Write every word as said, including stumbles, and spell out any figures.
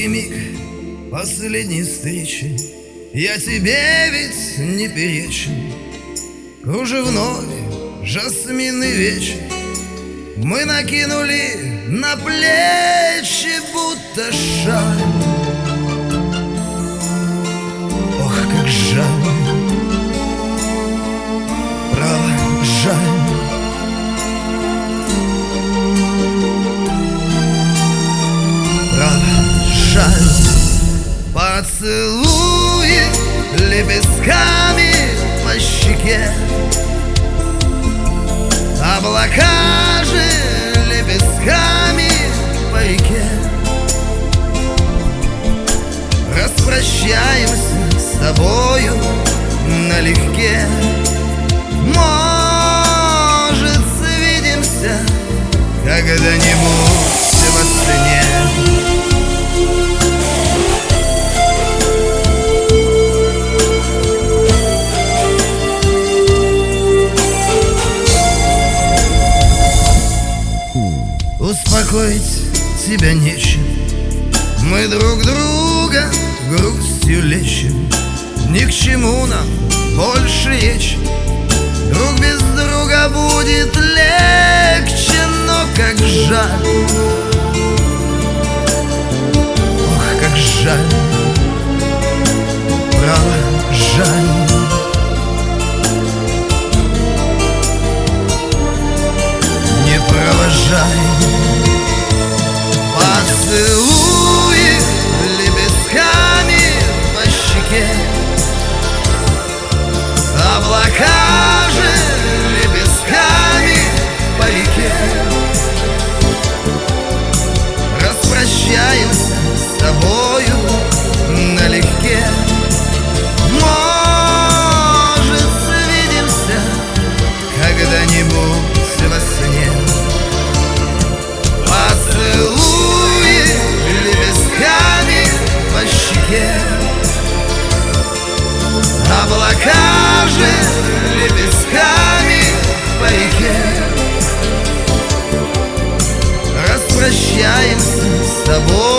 Короткий миг последней встречи, я тебе ведь не перечен. Кружевной жасминный вечер мы накинули на плечи, будто шаль. Ох, как жаль, право, жаль. Жаль, поцелуи лепестками по щеке, облака же лепестками по реке. Распрощаемся с тобою налегке. Может, свидимся когда-нибудь во сне. Успокоить тебя нечем, мы друг друга грустью лечим. Ни к чему нам больше речь, друг без друга будет легче. Но как жаль, ох, как жаль, право, жаль. Не провожай поцелуи лепестками по щеке, облака же лепестками по реке. Распрощаемся с тобою налегке. Может, свидимся когда-нибудь во сне. Поцелуи лепестками по щеке, облака же лепестками по реке. Распрощаемся с тобой